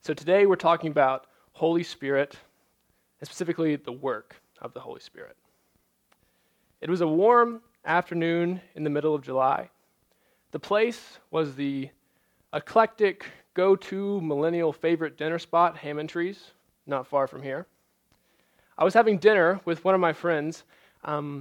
So today we're talking about Holy Spirit, and specifically the work of the Holy Spirit. It was a warm afternoon in the middle of July. The place was the eclectic go-to millennial favorite dinner spot, Hammond Trees, not far from here. I was having dinner with one of my friends, and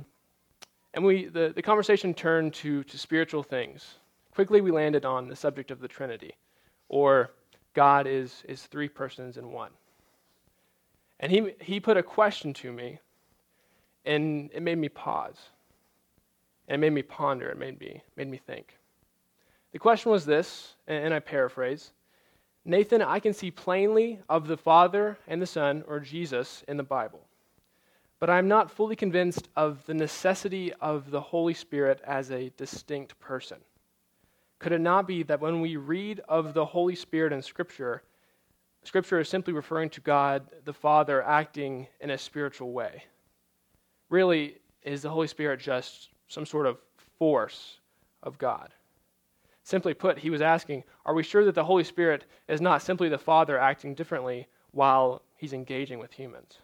the conversation turned to spiritual things. Quickly we landed on the subject of the Trinity, or God is three persons in one. And he put a question to me, and it made me pause. And it made me ponder, it made me think. The question was this, and I paraphrase, Nathan, I can see plainly of the Father and the Son, or Jesus, in the Bible. But I'm not fully convinced of the necessity of the Holy Spirit as a distinct person. Could it not be that when we read of the Holy Spirit in Scripture, Scripture is simply referring to God the Father acting in a spiritual way? Really, is the Holy Spirit just some sort of force of God? Simply put, he was asking, are we sure that the Holy Spirit is not simply the Father acting differently while he's engaging with humans?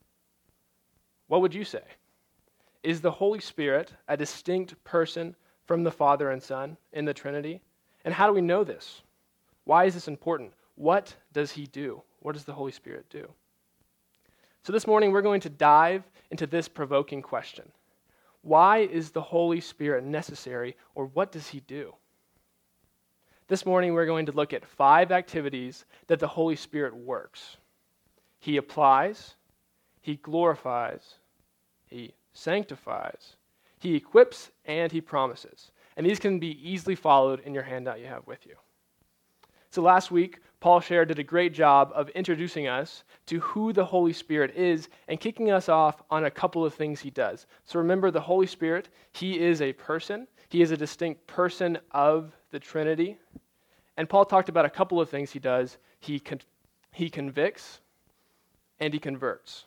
What would you say? Is the Holy Spirit a distinct person from the Father and Son in the Trinity? And how do we know this? Why is this important? What does he do? What does the Holy Spirit do? So this morning we're going to dive into this provoking question. Why is the Holy Spirit necessary, or what does he do? This morning we're going to look at 5 activities that the Holy Spirit works. He applies, he glorifies, he sanctifies, he equips, and he promises. And these can be easily followed in your handout you have with you. So last week, Paul Scher did a great job of introducing us to who the Holy Spirit is and kicking us off on a couple of things he does. So remember, the Holy Spirit, he is a person. He is a distinct person of the Trinity. And Paul talked about a couple of things he does. He convicts and he converts.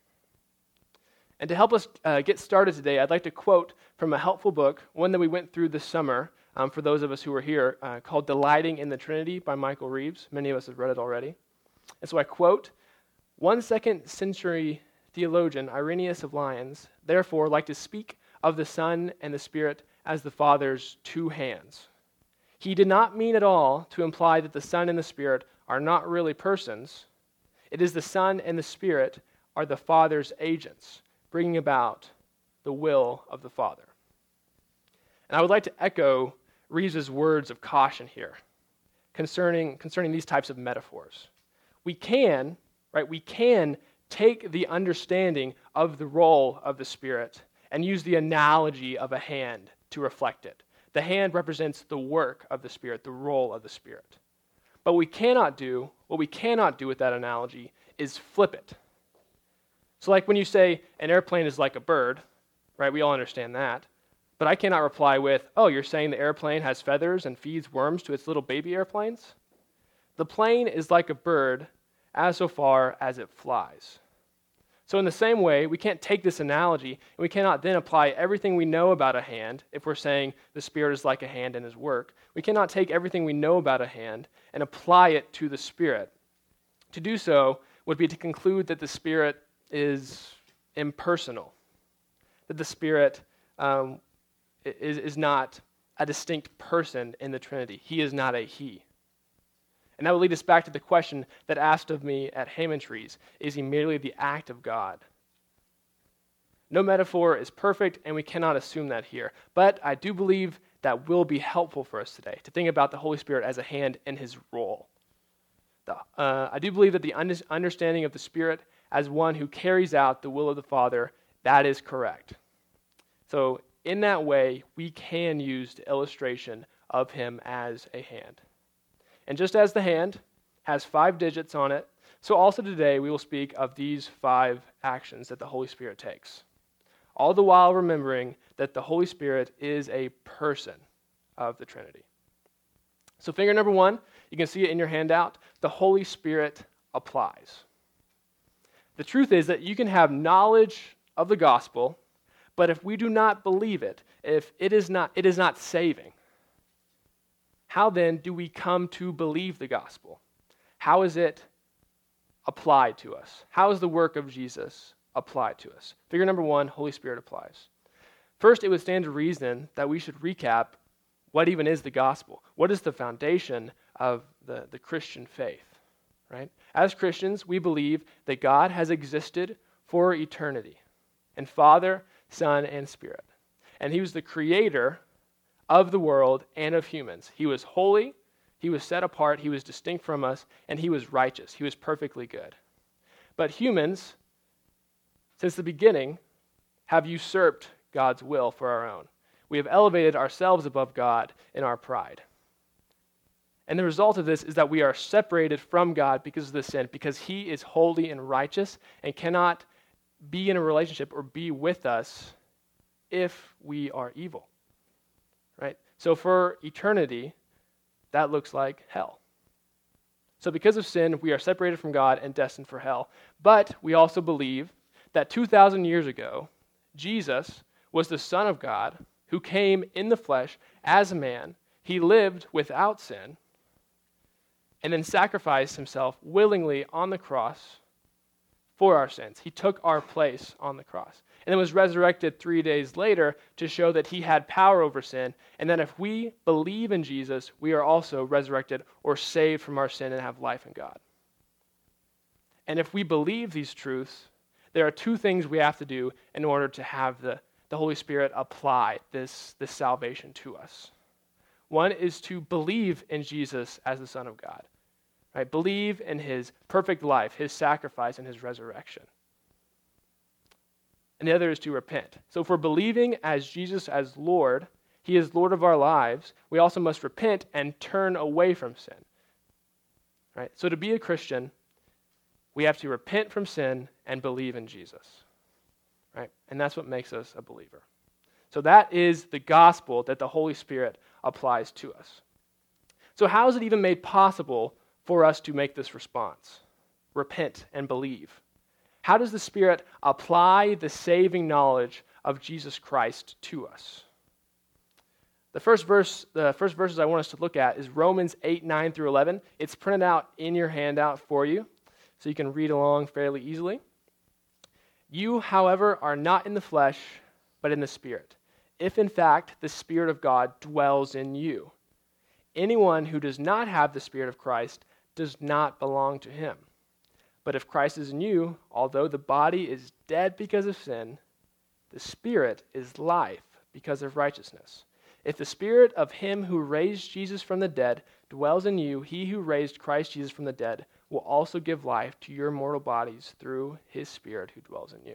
And to help us get started today, I'd like to quote from a helpful book, one that we went through this summer, for those of us who were here, called Delighting in the Trinity by Michael Reeves. Many of us have read it already. And so I quote, "One 2nd century theologian, Irenaeus of Lyons, therefore liked to speak of the Son and the Spirit as the Father's 2 hands. He did not mean at all to imply that the Son and the Spirit are not really persons. It is the Son and the Spirit are the Father's agents, bringing about the will of the Father." And I would like to echo Reeves' words of caution here concerning these types of metaphors. We can take the understanding of the role of the Spirit and use the analogy of a hand to reflect it. The hand represents the work of the Spirit, the role of the Spirit. But what we cannot do with that analogy is flip it. So like when you say an airplane is like a bird, right? We all understand that. But I cannot reply with, oh, you're saying the airplane has feathers and feeds worms to its little baby airplanes? The plane is like a bird as so far as it flies. So in the same way, we can't take this analogy, and we cannot then apply everything we know about a hand if we're saying the Spirit is like a hand in his work. We cannot take everything we know about a hand and apply it to the Spirit. To do so would be to conclude that the Spirit is impersonal, that the Spirit is not a distinct person in the Trinity. He is not a he. And that would lead us back to the question that asked of me at Hammond Trees, is he merely the act of God? No metaphor is perfect, and we cannot assume that here. But I do believe that will be helpful for us today, to think about the Holy Spirit as a hand in his role. I do believe that the understanding of the Spirit as one who carries out the will of the Father, that is correct. So in that way, we can use the illustration of him as a hand. And just as the hand has 5 digits on it, so also today we will speak of these 5 actions that the Holy Spirit takes. All the while remembering that the Holy Spirit is a person of the Trinity. So finger number 1, you can see it in your handout, the Holy Spirit applies. The truth is that you can have knowledge of the gospel, but if we do not believe it, if it is not saving, how then do we come to believe the gospel? how is it applied to us? How is the work of Jesus applied to us? Figure number one, Holy Spirit applies. First, it would stand to reason that we should recap what even is the gospel. What is the foundation of the Christian faith, right? As Christians, we believe that God has existed for eternity in Father, Son, and Spirit. And he was the creator of the world and of humans. He was holy, he was set apart, he was distinct from us, and he was righteous. He was perfectly good. But humans, since the beginning, have usurped God's will for our own. We have elevated ourselves above God in our pride. And the result of this is that we are separated from God because of the sin, because he is holy and righteous and cannot be in a relationship or be with us if we are evil. Right? So for eternity, that looks like hell. So because of sin, we are separated from God and destined for hell. But we also believe that 2,000 years ago, Jesus was the Son of God who came in the flesh as a man. He lived without sin and then sacrificed himself willingly on the cross for our sins. He took our place on the cross and then was resurrected 3 days later to show that he had power over sin, and that if we believe in Jesus, we are also resurrected or saved from our sin and have life in God. And if we believe these truths, there are two things we have to do in order to have the Holy Spirit apply this salvation to us. One is to believe in Jesus as the Son of God. Right? Believe in his perfect life, his sacrifice, and his resurrection. And the other is to repent. So if we're believing as Jesus as Lord, he is Lord of our lives, we also must repent and turn away from sin. Right? So to be a Christian, we have to repent from sin and believe in Jesus. Right? And that's what makes us a believer. So that is the gospel that the Holy Spirit applies to us. So how is it even made possible for us to make this response? Repent and believe. How does the Spirit apply the saving knowledge of Jesus Christ to us? The first verses I want us to look at is Romans 8, 9 through 11. It's printed out in your handout for you, so you can read along fairly easily. You, however, are not in the flesh, but in the Spirit, if in fact the Spirit of God dwells in you. Anyone who does not have the Spirit of Christ does not belong to him. But if Christ is in you, although the body is dead because of sin, the Spirit is life because of righteousness. If the Spirit of him who raised Jesus from the dead dwells in you, he who raised Christ Jesus from the dead will also give life to your mortal bodies through his Spirit who dwells in you.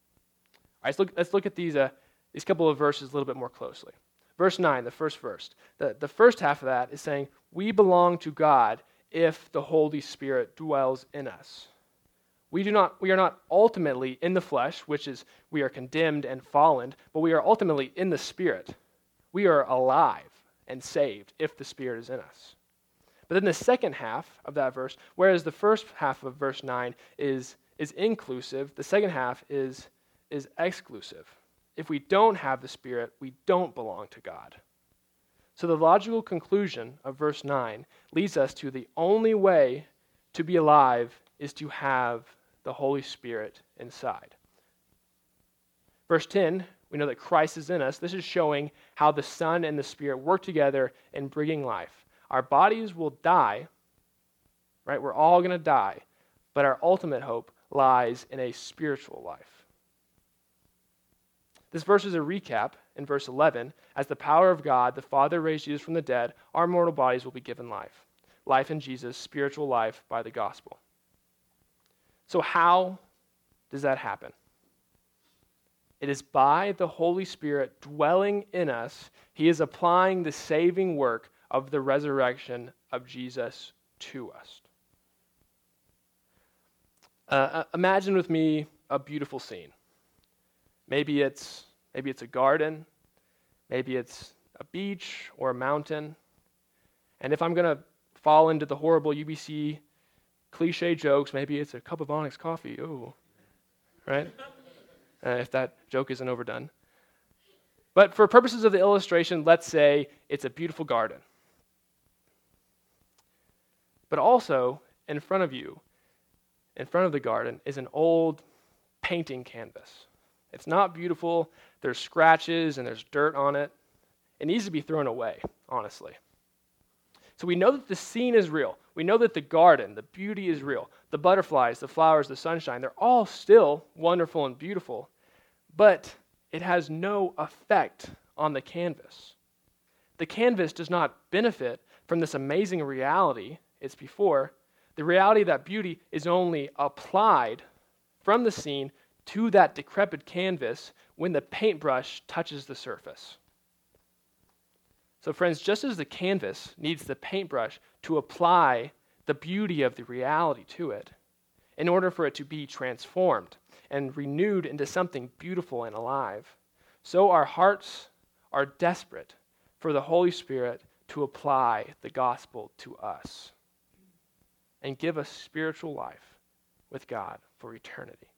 All right, let's look at these couple of verses a little bit more closely. Verse 9, the first verse. The first half of that is saying, we belong to God if the Holy Spirit dwells in us. We are not ultimately in the flesh, which is we are condemned and fallen, but we are ultimately in the Spirit. We are alive and saved if the Spirit is in us. But then the second half of that verse, whereas the first half of verse 9 is inclusive, the second half is exclusive. If we don't have the Spirit, we don't belong to God. So the logical conclusion of verse 9 leads us to the only way to be alive is to have the Holy Spirit inside. Verse 10, we know that Christ is in us. This is showing how the Son and the Spirit work together in bringing life. Our bodies will die, right? We're all going to die, but our ultimate hope lies in a spiritual life. This verse is a recap in verse 11. As the power of God, the Father raised Jesus from the dead, our mortal bodies will be given life. Life in Jesus, spiritual life by the gospel. So how does that happen? It is by the Holy Spirit dwelling in us. He is applying the saving work of the resurrection of Jesus to us. Imagine with me a beautiful scene. Maybe it's a garden, maybe it's a beach or a mountain. And if I'm going to fall into the horrible UBC cliche jokes, maybe it's a cup of Onyx coffee. Ooh, right? If that joke isn't overdone. But for purposes of the illustration, let's say it's a beautiful garden. But also, in front of you, in front of the garden, is an old painting canvas. It's not beautiful. There's scratches and there's dirt on it. It needs to be thrown away, honestly. So we know that the scene is real. We know that the garden, the beauty is real. The butterflies, the flowers, the sunshine, they're all still wonderful and beautiful, but it has no effect on the canvas. The canvas does not benefit from this amazing reality it's before. The reality that beauty is only applied from the scene to that decrepit canvas when the paintbrush touches the surface. So friends, just as the canvas needs the paintbrush to apply the beauty of the reality to it, in order for it to be transformed and renewed into something beautiful and alive, so our hearts are desperate for the Holy Spirit to apply the gospel to us and give us spiritual life with God for eternity.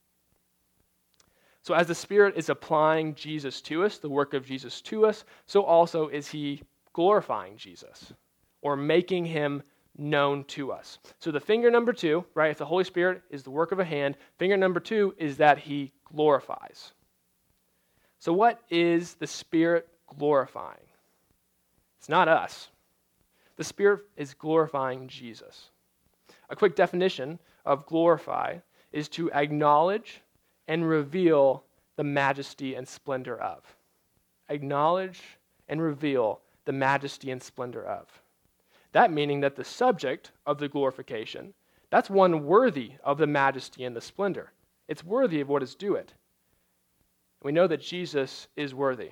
So as the Spirit is applying Jesus to us, the work of Jesus to us, so also is he glorifying Jesus or making him known to us. So the finger number 2, right, if the Holy Spirit is the work of a hand, finger number 2 is that he glorifies. So what is the Spirit glorifying? It's not us. The Spirit is glorifying Jesus. A quick definition of glorify is to acknowledge and reveal the majesty and splendor of. Acknowledge and reveal the majesty and splendor of. That meaning that the subject of the glorification, that's one worthy of the majesty and the splendor. It's worthy of what is due it. We know that Jesus is worthy.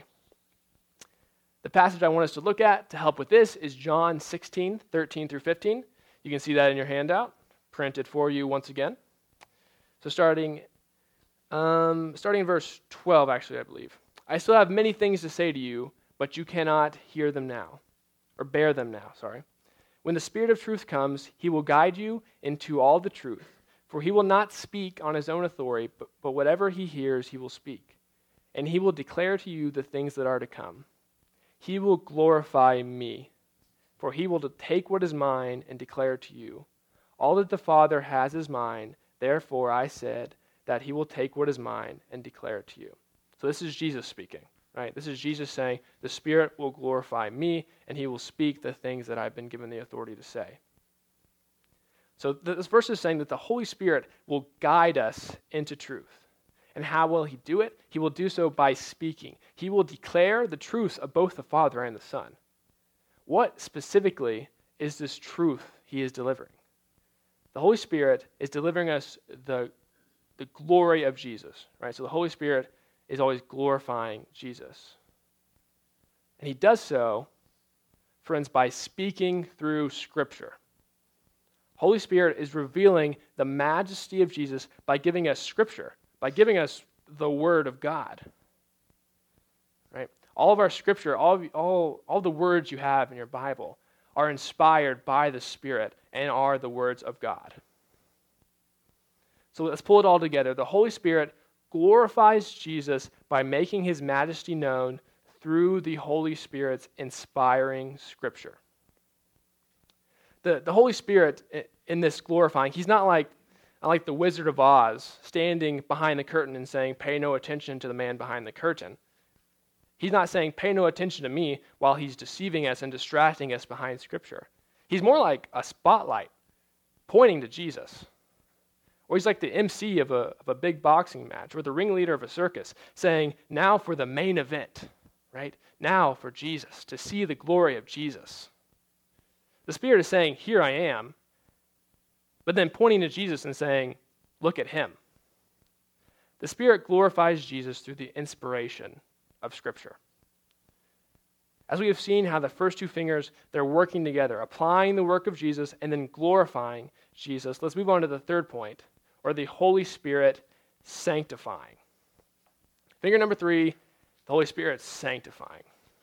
The passage I want us to look at to help with this is John 16, 13 through 15. You can see that in your handout, printed for you once again. So starting in verse 12, actually, I believe. I still have many things to say to you, but you cannot hear them now, or bear them now, sorry. When the Spirit of truth comes, he will guide you into all the truth, for he will not speak on his own authority, but whatever he hears, he will speak. And he will declare to you the things that are to come. He will glorify me, for he will take what is mine and declare it to you. All that the Father has is mine, therefore I said that he will take what is mine and declare it to you. So this is Jesus speaking, right? This is Jesus saying, the Spirit will glorify me, and he will speak the things that I've been given the authority to say. So this verse is saying that the Holy Spirit will guide us into truth. And how will he do it? He will do so by speaking. He will declare the truths of both the Father and the Son. What specifically is this truth he is delivering? The Holy Spirit is delivering us the glory of Jesus, right? So the Holy Spirit is always glorifying Jesus. And he does so, friends, by speaking through Scripture. Holy Spirit is revealing the majesty of Jesus by giving us Scripture, by giving us the Word of God. Right? All of our Scripture, all the words you have in your Bible are inspired by the Spirit and are the words of God. So let's pull it all together. The Holy Spirit glorifies Jesus by making his majesty known through the Holy Spirit's inspiring Scripture. The Holy Spirit in this glorifying, he's not like the Wizard of Oz standing behind the curtain and saying, pay no attention to the man behind the curtain. He's not saying, pay no attention to me while he's deceiving us and distracting us behind Scripture. He's more like a spotlight pointing to Jesus. Or he's like the MC of a big boxing match or the ringleader of a circus saying, now for the main event, right? Now for Jesus, to see the glory of Jesus. The Spirit is saying, here I am, but then pointing to Jesus and saying, look at him. The Spirit glorifies Jesus through the inspiration of Scripture. As we have seen how the first two fingers, they're working together, applying the work of Jesus and then glorifying Jesus. Let's move on to the third point, or the Holy Spirit sanctifying. Finger number 3, the Holy Spirit sanctifying.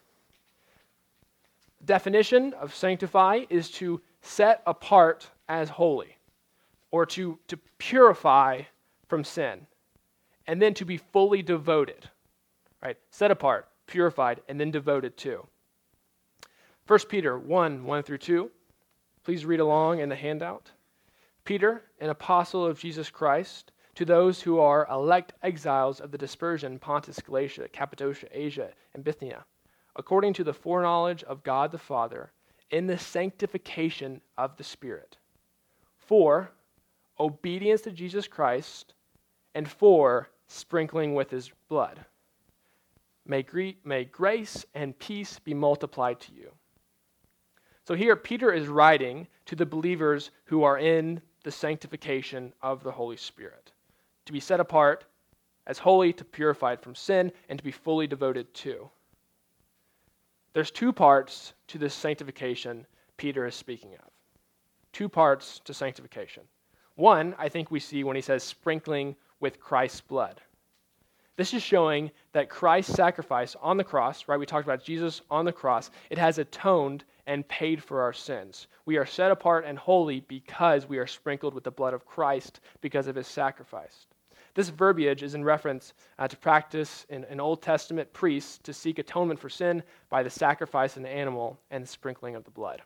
The definition of sanctify is to set apart as holy, or to purify from sin, and then to be fully devoted, right? Set apart, purified, and then devoted to. 1 Peter 1 through 2. Please read along in the handout. Peter, an apostle of Jesus Christ, to those who are elect exiles of the dispersion, Pontus, Galatia, Cappadocia, Asia, and Bithynia, according to the foreknowledge of God the Father, in the sanctification of the Spirit, for obedience to Jesus Christ, and for sprinkling with his blood. May grace and peace be multiplied to you. So here, Peter is writing to the believers who are in the sanctification of the Holy Spirit, to be set apart as holy, to purified from sin, and to be fully devoted to. There's two parts to this sanctification Peter is speaking of. Two parts to sanctification. One, I think we see when he says sprinkling with Christ's blood. This is showing that Christ's sacrifice on the cross, right? We talked about Jesus on the cross. It has atoned and paid for our sins. We are set apart and holy because we are sprinkled with the blood of Christ because of his sacrifice. This verbiage is in reference to practice in Old Testament priests to seek atonement for sin by the sacrifice of an animal and the sprinkling of the blood.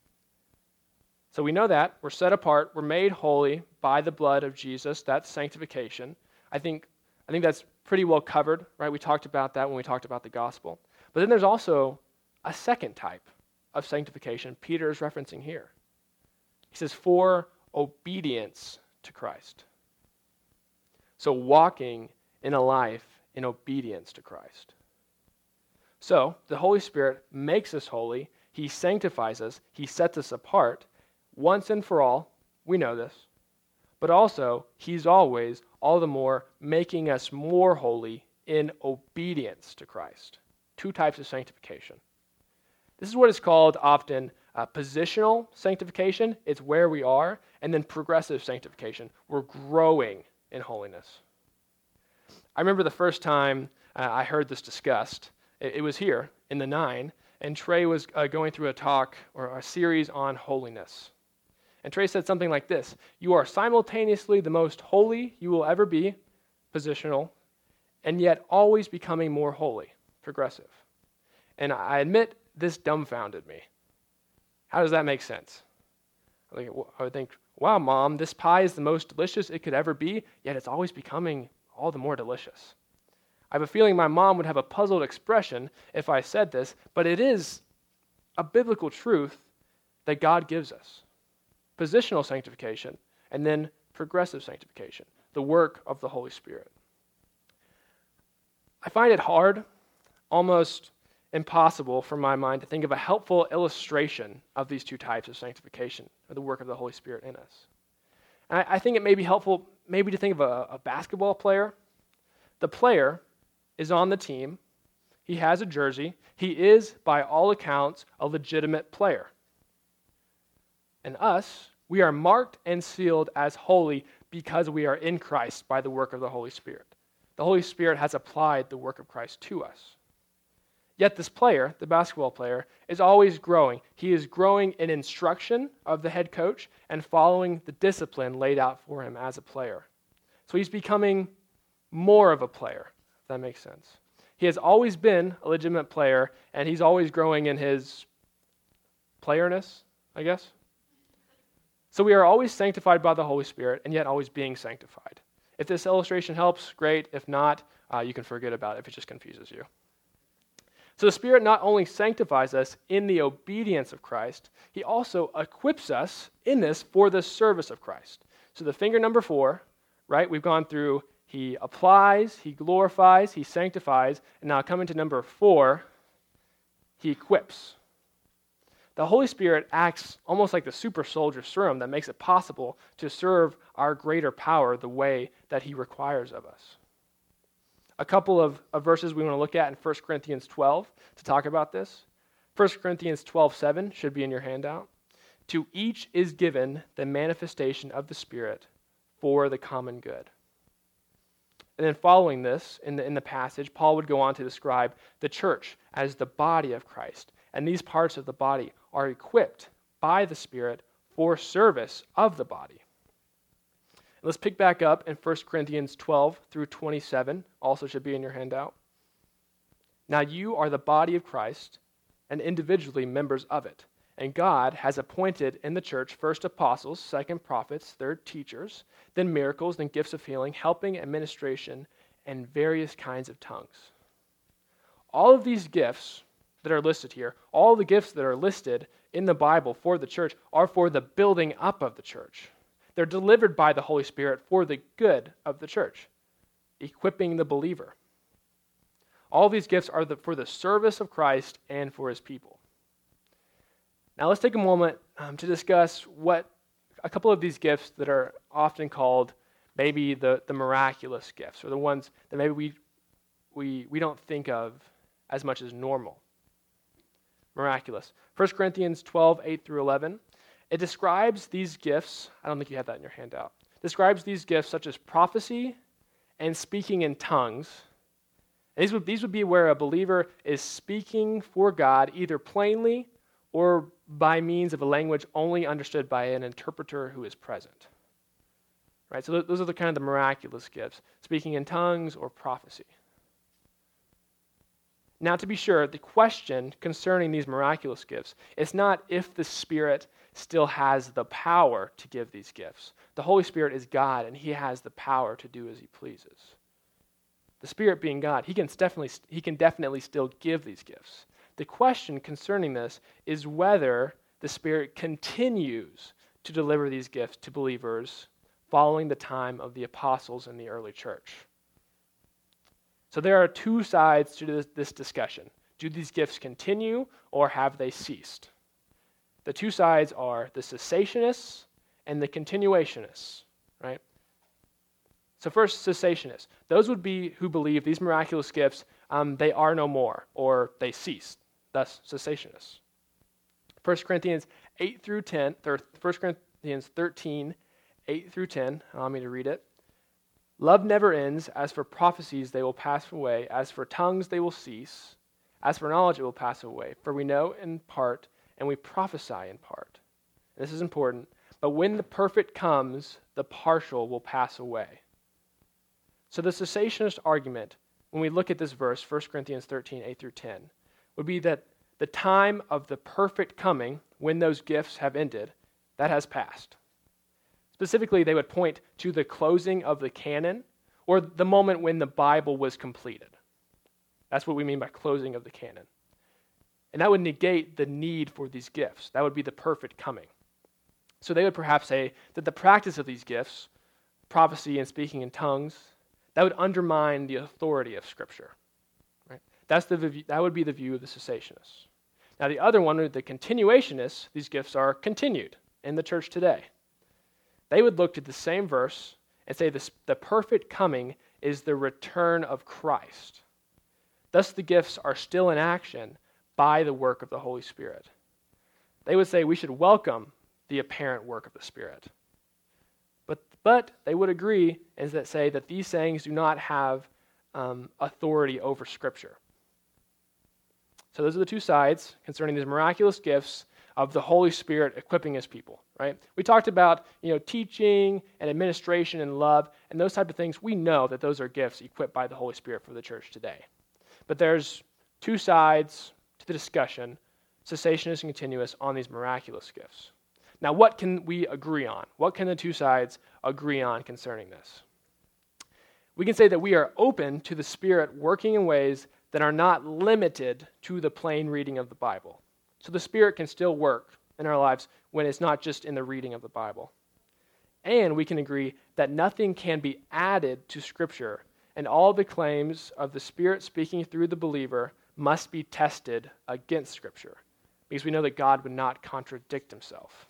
So we know that. We're set apart. We're made holy by the blood of Jesus. That's sanctification. I think that's pretty well covered, right? We talked about that when we talked about the gospel. But then there's also a second type of sanctification Peter is referencing here. He says, for obedience to Christ. So walking in a life in obedience to Christ. So the Holy Spirit makes us holy. He sanctifies us. He sets us apart once and for all. We know this. But also, he's always, all the more, making us more holy in obedience to Christ. Two types of sanctification. This is what is called often positional sanctification. It's where we are. And then progressive sanctification. We're growing in holiness. I remember the first time I heard this discussed. It was here in the 9, and Trey was going through a talk or a series on holiness. And Trey said something like this: you are simultaneously the most holy you will ever be, positional, and yet always becoming more holy, progressive. And I admit this dumbfounded me. How does that make sense? I would think, wow, Mom, this pie is the most delicious it could ever be, yet it's always becoming all the more delicious. I have a feeling my mom would have a puzzled expression if I said this, but it is a biblical truth that God gives us. Positional sanctification, and then progressive sanctification, the work of the Holy Spirit. I find it hard, almost impossible for my mind to think of a helpful illustration of these two types of sanctification, or the work of the Holy Spirit in us. And I think it may be helpful maybe to think of a basketball player. The player is on the team. He has a jersey. He is, by all accounts, a legitimate player. And us, we are marked and sealed as holy because we are in Christ by the work of the Holy Spirit. The Holy Spirit has applied the work of Christ to us. Yet this player, the basketball player, is always growing. He is growing in instruction of the head coach and following the discipline laid out for him as a player. So he's becoming more of a player, if that makes sense. He has always been a legitimate player, and he's always growing in his playerness, I guess. So we are always sanctified by the Holy Spirit, and yet always being sanctified. If this illustration helps, great. If not, you can forget about it if it just confuses you. So the Spirit not only sanctifies us in the obedience of Christ, he also equips us in this for the service of Christ. So the finger number 4, right, we've gone through, he applies, he glorifies, he sanctifies, and now coming to number 4, he equips. The Holy Spirit acts almost like the super soldier serum that makes it possible to serve our greater power the way that he requires of us. A couple of verses we want to look at in 1 Corinthians 12 to talk about this. 1 Corinthians 12:7 should be in your handout. To each is given the manifestation of the Spirit for the common good. And then following this, in the passage, Paul would go on to describe the church as the body of Christ. And these parts of the body are equipped by the Spirit for service of the body. Let's pick back up in 1 Corinthians 12 through 27, also should be in your handout. Now you are the body of Christ and individually members of it. And God has appointed in the church first apostles, second prophets, third teachers, then miracles, then gifts of healing, helping, administration, and various kinds of tongues. All of these gifts that are listed here, all the gifts that are listed in the Bible for the church are for the building up of the church. They're delivered by the Holy Spirit for the good of the church, equipping the believer. All these gifts are for the service of Christ and for his people. Now let's take a moment to discuss what a couple of these gifts that are often called maybe the miraculous gifts, or the ones that maybe we don't think of as much as normal. Miraculous. 1 Corinthians 12, 8 through 11. It describes these gifts, I don't think you have that in your handout, describes these gifts such as prophecy and speaking in tongues. And these would be where a believer is speaking for God either plainly or by means of a language only understood by an interpreter who is present. Right? So those are the kind of the miraculous gifts, speaking in tongues or prophecy. Now, to be sure, the question concerning these miraculous gifts is not if the Spirit still has the power to give these gifts. The Holy Spirit is God, and he has the power to do as he pleases. The Spirit being God, he can definitely still give these gifts. The question concerning this is whether the Spirit continues to deliver these gifts to believers following the time of the apostles in the early church. So there are two sides to this discussion. Do these gifts continue or have they ceased? The two sides are the cessationists and the continuationists, right? So first, cessationists. Those would be who believe these miraculous gifts, they are no more or they ceased, thus cessationists. 1 Corinthians 8 through 10, 1 Corinthians 13, 8 through 10, allow me to read it. Love never ends. As for prophecies, they will pass away. As for tongues, they will cease. As for knowledge, it will pass away. For we know in part, and we prophesy in part. This is important. But when the perfect comes, the partial will pass away. So the cessationist argument, when we look at this verse, 1 Corinthians 13, 8 through 10, would be that the time of the perfect coming, when those gifts have ended, that has passed. Specifically, they would point to the closing of the canon or the moment when the Bible was completed. That's what we mean by closing of the canon. And that would negate the need for these gifts. That would be the perfect coming. So they would perhaps say that the practice of these gifts, prophecy and speaking in tongues, that would undermine the authority of Scripture. Right? That would be the view of the cessationists. Now the other one, the continuationists, these gifts are continued in the church today. They would look to the same verse and say the perfect coming is the return of Christ. Thus the gifts are still in action by the work of the Holy Spirit. They would say we should welcome the apparent work of the Spirit. But they would agree and say that these sayings do not have authority over Scripture. So those are the two sides concerning these miraculous gifts of the Holy Spirit equipping his people, right? We talked about, teaching and administration and love and those type of things. We know that those are gifts equipped by the Holy Spirit for the church today. But there's two sides to the discussion, cessationist and continuous, on these miraculous gifts. Now, what can we agree on? What can the two sides agree on concerning this? We can say that we are open to the Spirit working in ways that are not limited to the plain reading of the Bible. So the Spirit can still work in our lives when it's not just in the reading of the Bible. And we can agree that nothing can be added to Scripture, and all the claims of the Spirit speaking through the believer must be tested against Scripture, because we know that God would not contradict himself.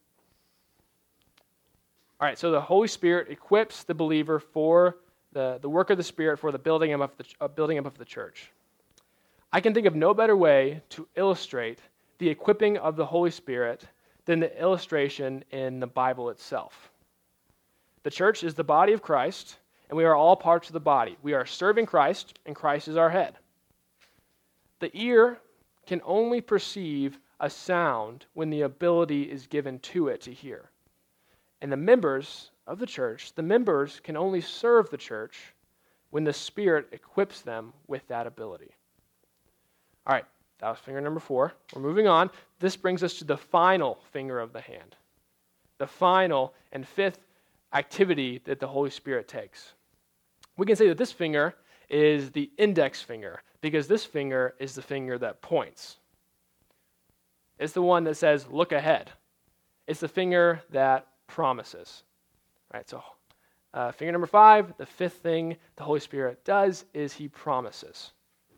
All right, so the Holy Spirit equips the believer for the work of the Spirit for the building up of the church. I can think of no better way to illustrate the equipping of the Holy Spirit than the illustration in the Bible itself. The church is the body of Christ, and we are all parts of the body. We are serving Christ, and Christ is our head. The ear can only perceive a sound when the ability is given to it to hear. And the members of the church, the members can only serve the church when the Spirit equips them with that ability. All right, That was finger number 4. We're moving on. This brings us to the final finger of the hand. The final and 5th activity that the Holy Spirit takes. We can say that this finger is the index finger because this finger is the finger that points. It's the one that says, look ahead. It's the finger that promises. Right, so finger number 5, the 5th thing the Holy Spirit does is he promises.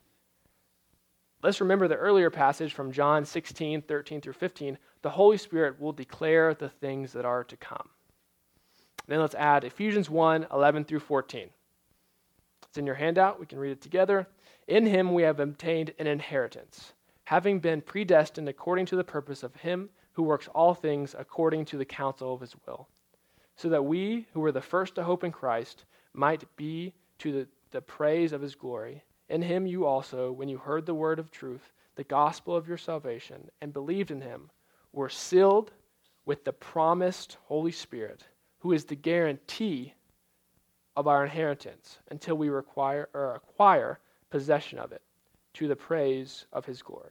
Let's remember the earlier passage from John 16, 13 through 15. The Holy Spirit will declare the things that are to come. Then let's add Ephesians 1, 11 through 14. It's in your handout. We can read it together. In him we have obtained an inheritance, having been predestined according to the purpose of him who works all things according to the counsel of his will, so that we, who were the first to hope in Christ, might be to the praise of his glory. In him you also, when you heard the word of truth, the gospel of your salvation, and believed in him, were sealed with the promised Holy Spirit, who is the guarantee of our inheritance until we acquire possession of it, to the praise of his glory.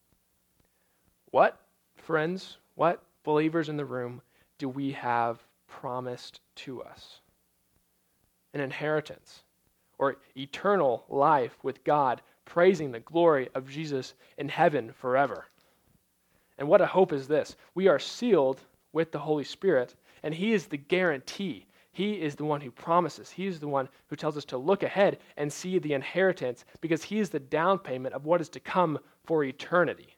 What, friends, what believers in the room do we have promised to us? An inheritance, or eternal life with God, praising the glory of Jesus in heaven forever. And what a hope is this? We are sealed with the Holy Spirit, and he is the guarantee. He is the one who promises. He is the one who tells us to look ahead and see the inheritance, because he is the down payment of what is to come for eternity.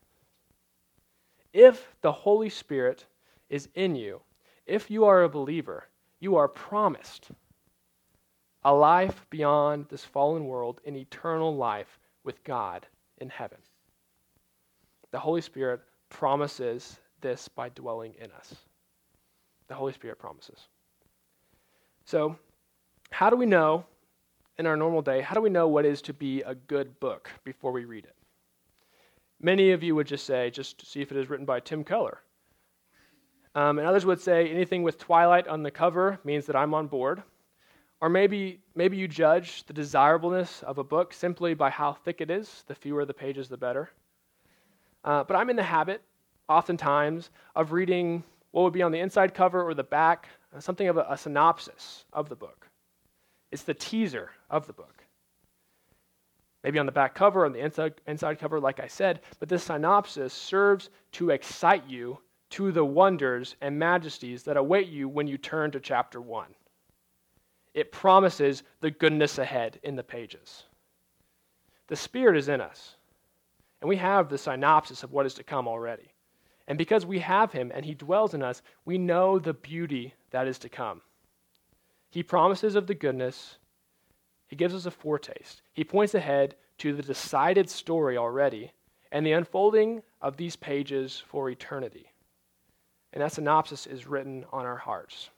If the Holy Spirit is in you, if you are a believer, you are promised a life beyond this fallen world, an eternal life with God in heaven. The Holy Spirit promises this by dwelling in us. The Holy Spirit promises. So, how do we know, in our normal day, how do we know what is to be a good book before we read it? Many of you would just say, just see if it is written by Tim Keller. And others would say anything with Twilight on the cover means that I'm on board. Or maybe you judge the desirableness of a book simply by how thick it is. The fewer the pages, the better. But I'm in the habit, oftentimes, of reading what would be on the inside cover or the back, something of a synopsis of the book. It's the teaser of the book. Maybe on the back cover or on the inside cover, like I said, but this synopsis serves to excite you to the wonders and majesties that await you when you turn to chapter 1. It promises the goodness ahead in the pages. The Spirit is in us, and we have the synopsis of what is to come already. And because we have him and he dwells in us, we know the beauty that is to come. He promises of the goodness. He gives us a foretaste. He points ahead to the decided story already and the unfolding of these pages for eternity. And that synopsis is written on our hearts.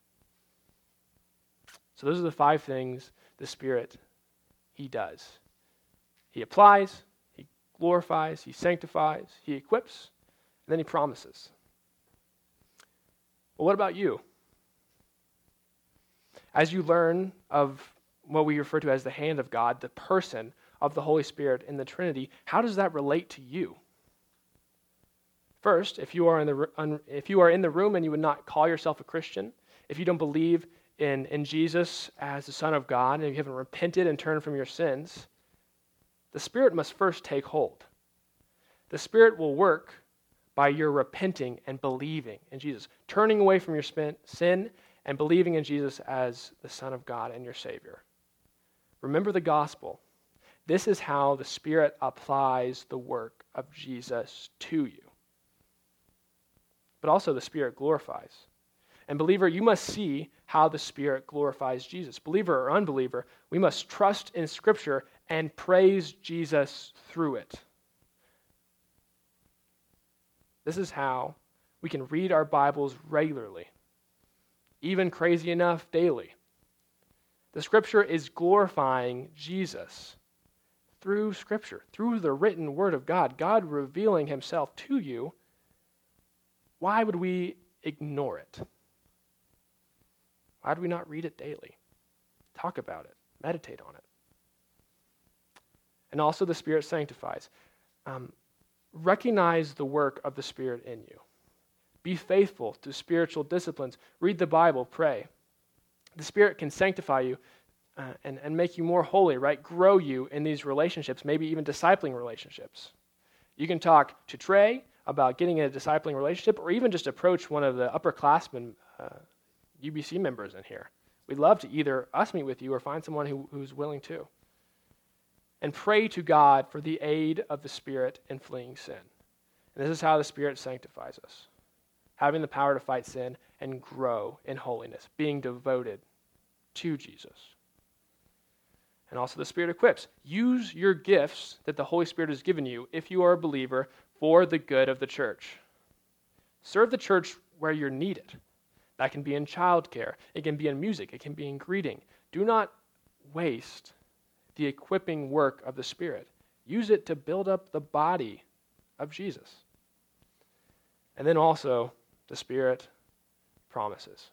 So those are the 5 things the Spirit, he does. He applies, he glorifies, he sanctifies, he equips, and then he promises. Well, what about you? As you learn of what we refer to as the hand of God, the person of the Holy Spirit in the Trinity, how does that relate to you? First, if you are in the room and you would not call yourself a Christian, if you don't believe in Jesus as the Son of God, and you haven't repented and turned from your sins, the Spirit must first take hold. The Spirit will work by your repenting and believing in Jesus, turning away from your sin and believing in Jesus as the Son of God and your Savior. Remember the gospel. This is how the Spirit applies the work of Jesus to you. But also the Spirit glorifies. And believer, you must see how the Spirit glorifies Jesus. Believer or unbeliever, we must trust in Scripture and praise Jesus through it. This is how we can read our Bibles regularly, even crazy enough daily. The Scripture is glorifying Jesus through Scripture, through the written Word of God, God revealing himself to you. Why would we ignore it? Why do we not read it daily? Talk about it. Meditate on it. And also the Spirit sanctifies. recognize the work of the Spirit in you. Be faithful to spiritual disciplines. Read the Bible, pray. The Spirit can sanctify you and make you more holy, right? Grow you in these relationships, maybe even discipling relationships. You can talk to Trey about getting in a discipling relationship, or even just approach one of the upperclassmen UBC members in here. We'd love to either us meet with you or find someone who's willing to. And pray to God for the aid of the Spirit in fleeing sin. And this is how the Spirit sanctifies us. Having the power to fight sin and grow in holiness, being devoted to Jesus. And also the Spirit equips. Use your gifts that the Holy Spirit has given you, if you are a believer, for the good of the church. Serve the church where you're needed. That can be in childcare. It can be in music. It can be in greeting. Do not waste the equipping work of the Spirit. Use it to build up the body of Jesus. And then also, the Spirit promises.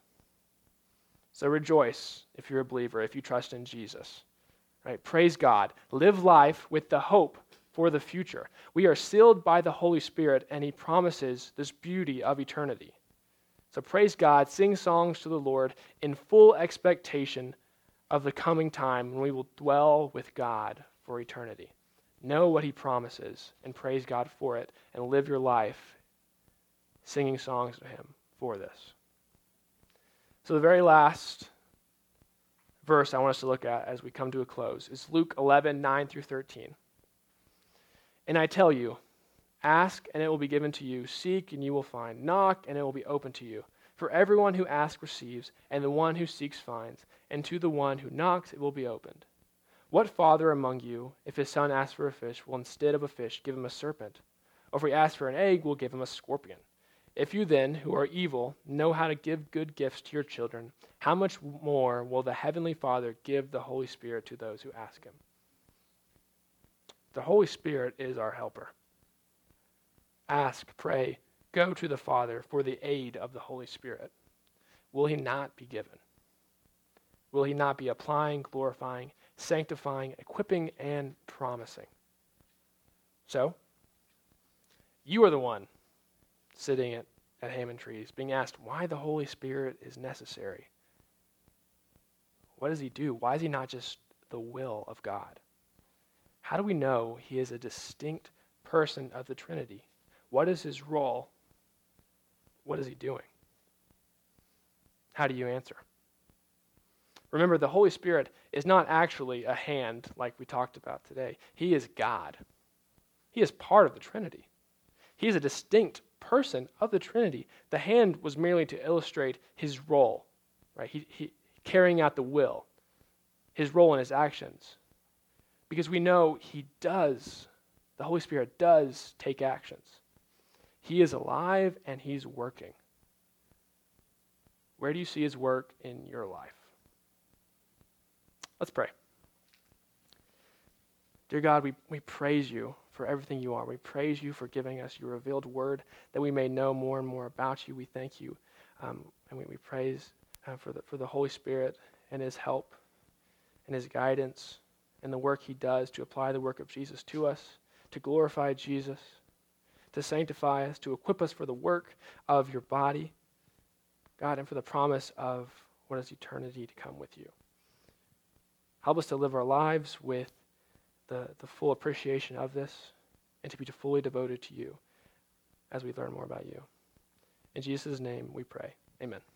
So rejoice if you're a believer, if you trust in Jesus. Right? Praise God. Live life with the hope for the future. We are sealed by the Holy Spirit, and He promises this beauty of eternity. So praise God, sing songs to the Lord in full expectation of the coming time when we will dwell with God for eternity. Know what He promises and praise God for it, and live your life singing songs to Him for this. So the very last verse I want us to look at as we come to a close is Luke 11:9-13. And I tell you, ask and it will be given to you, seek and you will find, knock and it will be opened to you. For everyone who asks receives, and the one who seeks finds, and to the one who knocks it will be opened. What father among you, if his son asks for a fish, will instead of a fish give him a serpent? Or if he asks for an egg, will give him a scorpion? If you then, who are evil, know how to give good gifts to your children, how much more will the Heavenly Father give the Holy Spirit to those who ask Him? The Holy Spirit is our helper. Ask, pray, go to the Father for the aid of the Holy Spirit. Will He not be given? Will He not be applying, glorifying, sanctifying, equipping, and promising? So, you are the one sitting at Hammond Trees, being asked why the Holy Spirit is necessary. What does He do? Why is He not just the will of God? How do we know He is a distinct person of the Trinity? What is His role? What is He doing? How do you answer? Remember, the Holy Spirit is not actually a hand like we talked about today. He is God. He is part of the Trinity. He is a distinct person of the Trinity. The hand was merely to illustrate His role, right? He carrying out the will, His role in His actions. Because we know the Holy Spirit does take actions. He is alive and He's working. Where do you see His work in your life? Let's pray. Dear God, we praise You for everything You are. We praise You for giving us Your revealed word that we may know more and more about You. We thank You, and we praise for the Holy Spirit and His help and His guidance and the work He does to apply the work of Jesus to us, to glorify Jesus, to sanctify us, to equip us for the work of Your body, God, and for the promise of what is eternity to come with You. Help us to live our lives with the full appreciation of this and to be fully devoted to You as we learn more about You. In Jesus' name we pray. Amen.